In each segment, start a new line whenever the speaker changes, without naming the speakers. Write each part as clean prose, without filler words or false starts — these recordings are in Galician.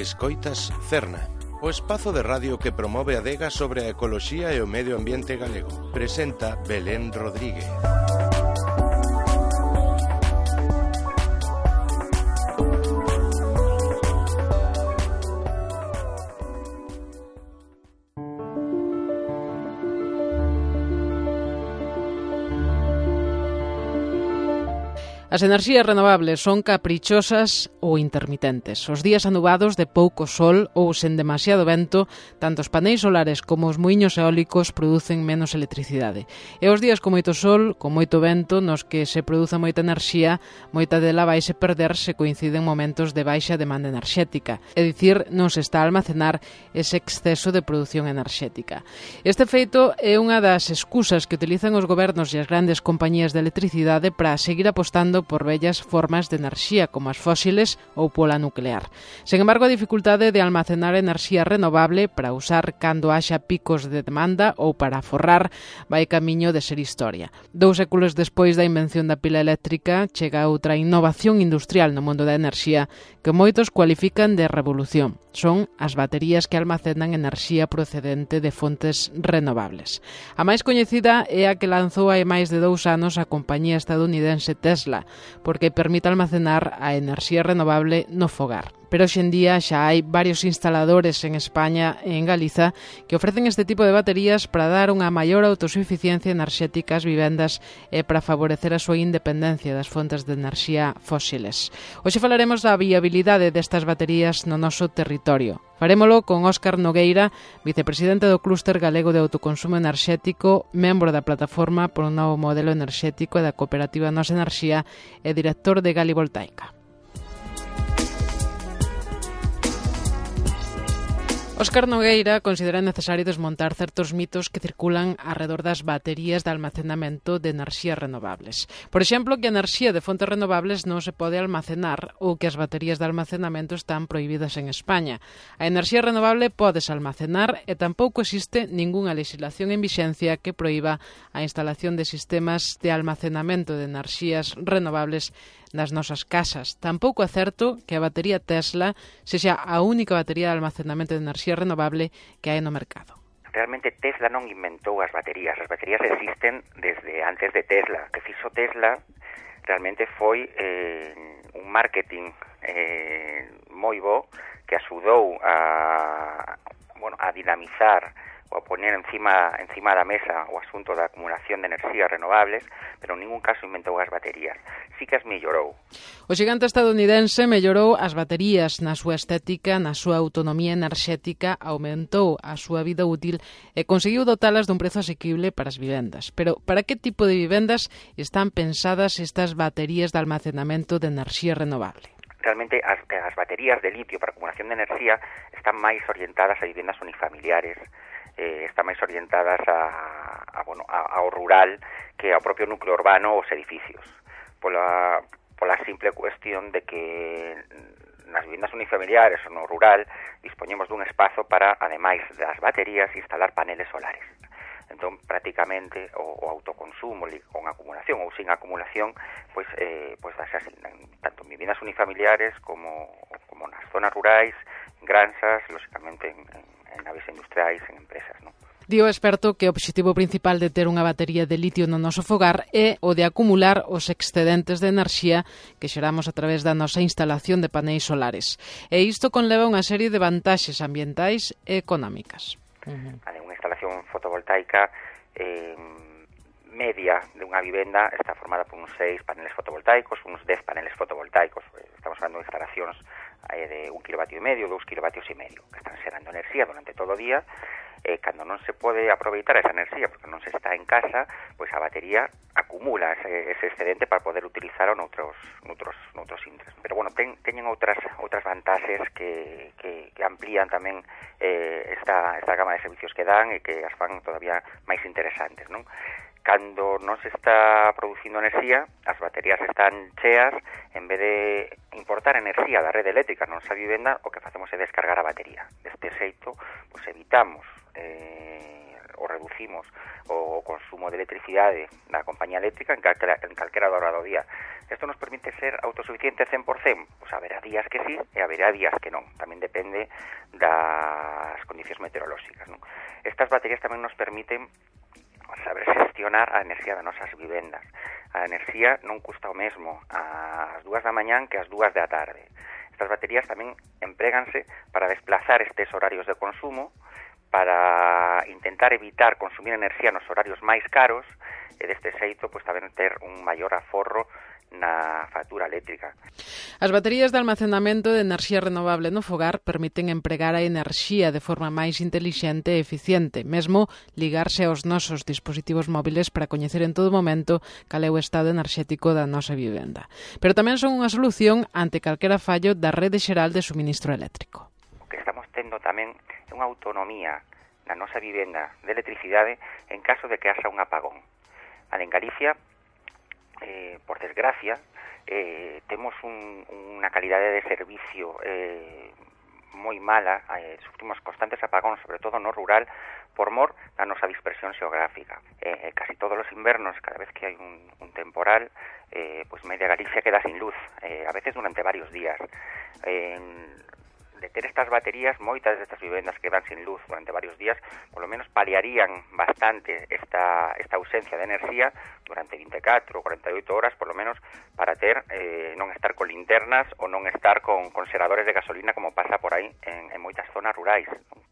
Escoitas Cerna, o espazo de radio que promove a adega sobre a ecoloxía e o medio ambiente galego. Presenta Belén Rodríguez.
As enerxías renovables son caprichosas ou intermitentes. Os días anubados de pouco sol ou sen demasiado vento, tanto os paneis solares como os muiños eólicos producen menos electricidade. E os días con moito sol, con moito vento, nos que se produza moita enerxía, moita dela vaise perder se coinciden momentos de baixa demanda enerxética. É dicir, non se está a almacenar ese exceso de produción enerxética. Este feito é unha das excusas que utilizan os gobernos e as grandes compañías de electricidade para seguir apostando por vellas formas de enerxía como as fósiles ou pola nuclear. Sen embargo, a dificultade de almacenar enerxía renovable para usar cando haxa picos de demanda ou para aforrar vai camiño de ser historia. 2 séculos despois da invención da pila eléctrica chega outra innovación industrial no mundo da enerxía que moitos cualifican de revolución. Son as baterías que almacenan enerxía procedente de fontes renovables. A máis coñecida é a que lanzou hai máis de 2 anos a compañía estadounidense Tesla, porque permite almacenar a enerxía renovable no fogar. Pero hoxe en día xa hai varios instaladores en España e en Galiza que ofrecen este tipo de baterías para dar unha maior autosuficiencia enerxética ás vivendas e para favorecer a súa independencia das fontes de enerxía fósiles. Hoxe falaremos da viabilidade destas baterías no noso territorio. Farémolo con Óscar Nogueira, vicepresidente do Clúster Galego de Autoconsumo Enerxético, membro da Plataforma por un Novo Modelo Enerxético e da cooperativa Nos Enerxía e director de Galivoltaica. Óscar Nogueira considera necesario desmontar certos mitos que circulan arredor das baterías de almacenamento de enerxías renovables. Por exemplo, que a enerxía de fontes renovables non se pode almacenar ou que as baterías de almacenamento están prohibidas en España. A enerxía renovable pódese almacenar e tampouco existe ningunha legislación en vixencia que proíba a instalación de sistemas de almacenamento de enerxías renovables nas nosas casas. Tampouco é certo que a batería Tesla sexa a única batería de almacenamento de enerxía renovable que hai no mercado.
Realmente Tesla non inventou as baterías existen desde antes de Tesla. O que fixo Tesla realmente foi un marketing moi bo que axudou a dinamizar ou a poner encima da mesa o asunto da acumulación de enerxías renovables, pero en ningún caso inventou as baterías. Sí que as mellorou.
O xigante estadounidense mellorou as baterías na súa estética, na súa autonomía enerxética, aumentou a súa vida útil e conseguiu dotalas dun prezo asequible para as vivendas. Pero para que tipo de vivendas están pensadas estas baterías de almacenamento de enerxía renovable?
Realmente as baterías de litio para acumulación de enerxía están máis orientadas a vivendas unifamiliares, están máis orientadas ao rural que ao propio núcleo urbano ou os edificios, pola simple cuestión de que nas vivendas unifamiliares ou no rural dispoñemos dun espazo para, ademais das baterías, instalar paneles solares. Entón, prácticamente, o autoconsumo con acumulación ou sin acumulación, pois dase así, tanto en vivendas unifamiliares como nas zonas rurais, en granxas, lóxicamente en naves industriais, en empresas, non?
Di o experto que o obxectivo principal de ter unha batería de litio no noso fogar é o de acumular os excedentes de enerxía que xeramos a través da nosa instalación de paneis solares. E isto conleva unha serie de vantaxes ambientais e económicas.
Unha instalación fotovoltaica media de unha vivenda está formada por uns 6 paneles fotovoltaicos, uns 10 paneles fotovoltaicos. Estamos falando de instalacións de 1,5 kW, 2,5 kW, que están xerando enerxía durante todo o día. Cando non se pode aproveitar esa enerxía porque non se está en casa, pois a batería acumula ese excedente para poder utilizar noutros intres. Pero bueno, teñen outras vantaxes que amplían tamén esta gama de servicios que dan e que as fan todavía máis interesantes, non? Cando non se está producindo enerxía, as baterías están cheas, en vez de importar enerxía da rede eléctrica na nosa vivenda, o que facemos é descargar a batería. Deste xeito, pois evitamos o reducir reduzimos o consumo de electricidade da compañía eléctrica en calquera hora do día. Isto nos permite ser autosuficiente 100%? Pois haberá días que sí e haberá días que non. Tamén depende das condicións meteorolóxicas, non? Estas baterías tamén nos permiten saber gestionar a enerxía das nosas vivendas. A enerxía non custa o mesmo ás 2 da mañán que ás 2 da tarde. Estas baterías tamén empréganse para desplazar estes horarios de consumo, para intentar evitar consumir enerxía nos horarios máis caros e deste xeito pois tamén ter un maior aforro na factura eléctrica.
As baterías de almacenamento de enerxía renovable no fogar permiten empregar a enerxía de forma máis intelixente e eficiente, mesmo ligarse aos nosos dispositivos móviles para coñecer en todo momento cal é o estado enerxético da nosa vivenda. Pero tamén son unha solución ante calquera fallo da rede xeral de suministro eléctrico.
O que estamos tendo tamén é unha autonomía na nosa vivenda de electricidade en caso de que haxa un apagón. En Galicia, por desgracia, temos unha calidade de servicio moi mala, sufrimos constantes apagóns, sobre todo no rural, por mor da nosa dispersión xeográfica. Casi todos os invernos, cada vez que hai un temporal, pois media Galicia queda sin luz, a veces durante varios días. De ter estas baterías, moitas destas vivendas que van sin luz durante varios días, por lo menos paliarían bastante esta ausencia de enerxía durante 24 ou 48 horas, por lo menos, para ter non estar con linternas ou non estar con conservadores de gasolina como pasa por aí en moitas zonas rurais.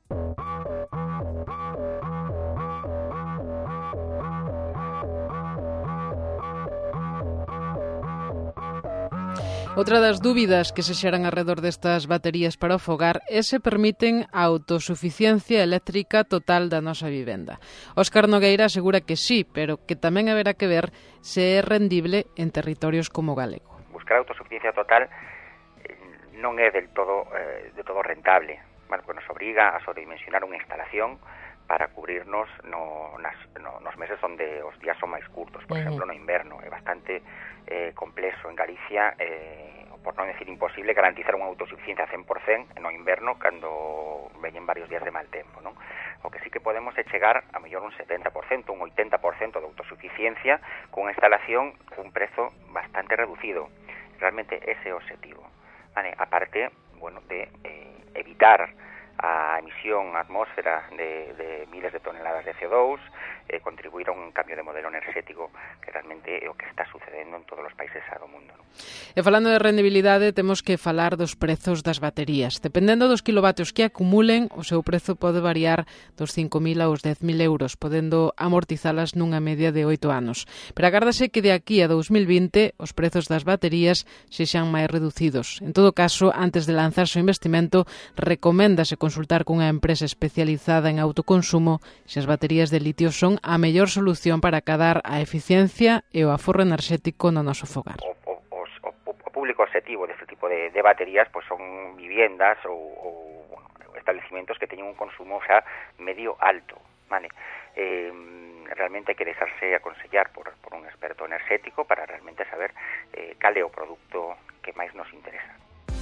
Outra das dúbidas que se xeran alrededor destas baterías para o fogar é se permiten a autosuficiencia eléctrica total da nosa vivenda. Óscar Nogueira asegura que sí, pero que tamén haberá que ver se é rendible en territorios como Galego.
Buscar a autosuficiencia total non é de todo rentable. Bueno, pues nos obriga a sobredimensionar unha instalación para cubrirnos nos meses onde os días son máis curtos, por exemplo, no inverno. É bastante complexo en Galicia, por non decir imposible, garantizar unha autosuficiencia 100% no inverno cando veñen varios días de mal tempo, non? O que sí que podemos é chegar a mellor un 70%, un 80% de autosuficiencia cunha instalación cun prezo bastante reducido. Realmente ese é o objetivo. Vale, aparte, bueno, de evitar a emisión á atmósfera de miles de toneladas de CO2, contribuir a un cambio de modelo enerxético que realmente é o que está sucedendo en todos os países do mundo, ¿no?
E falando de rendibilidade, temos que falar dos prezos das baterías. Dependendo dos kilovatios que acumulen, o seu prezo pode variar dos 5.000 aos 10.000 euros, podendo amortizalas nunha media de 8 anos. Pero agárdase que de aquí a 2020 os prezos das baterías sexan máis reducidos. En todo caso, antes de lanzarse o investimento, recoméndase consultar cunha empresa especializada en autoconsumo se as baterías de litio son a mellor solución para acadar a eficiencia e o aforro enerxético no noso fogar.
O público objetivo deste tipo de baterías pois son viviendas ou estabelecimentos que teñen un consumo xa medio alto, vale? Realmente hai que deixarse aconsellar por un experto enerxético para realmente saber cal é o produto que máis nos interesa.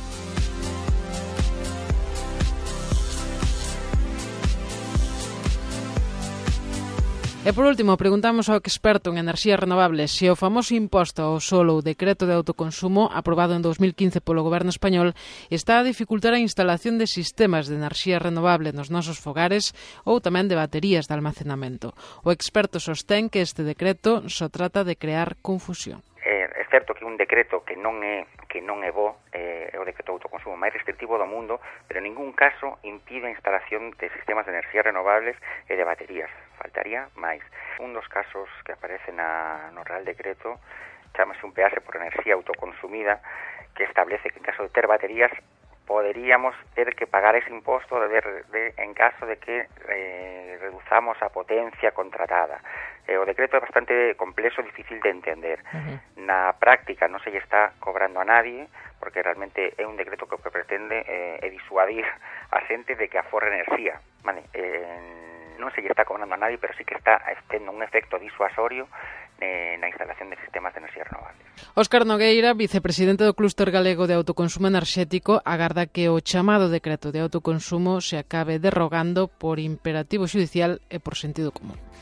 E por último, preguntamos ao experto en enerxías renovables se o famoso imposto ao sol ou decreto de autoconsumo aprobado en 2015 polo Goberno español está a dificultar a instalación de sistemas de enerxía renovable nos nosos fogares ou tamén de baterías de almacenamento. O experto sostén que este decreto só trata de crear confusión.
É certo que un decreto que non é bo, é o decreto de autoconsumo máis restrictivo do mundo, pero en ningún caso impide a instalación de sistemas de enerxías renovables e de baterías. Faltaría máis. Un dos casos que aparece no Real Decreto chamase un peaxe por enerxía autoconsumida, que establece que en caso de ter baterías poderíamos ter que pagar ese imposto en caso de que reduzamos a potencia contratada. O decreto é bastante complexo e difícil de entender. Na práctica non se lle está cobrando a nadie, porque realmente é un decreto que o que pretende é disuadir a xente de que aforre enerxía. Vale? Non se lle está cobrando a nadie, pero sí que está tendo un efecto disuasorio na instalación de sistemas de enerxía renovables.
Óscar Nogueira, vicepresidente do Clúster Galego de Autoconsumo Enerxético, agarda que o chamado decreto de autoconsumo se acabe derrogando por imperativo xudicial e por sentido común.